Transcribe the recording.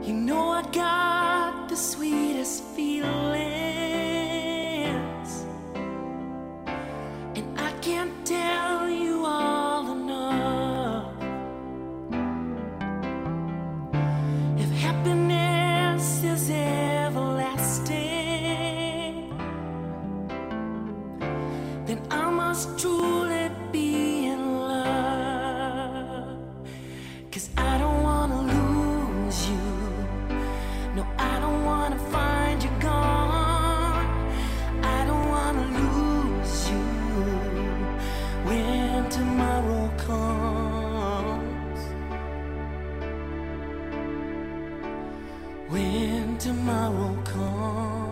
You know I got the sweetest feelings, and I can't tell you all enough. If happiness is everlasting, then I must truly be in love. 'Cause I don't wanna lose you. No, I don't wanna find you gone. I don't wanna lose you when tomorrow comes. When tomorrow comes.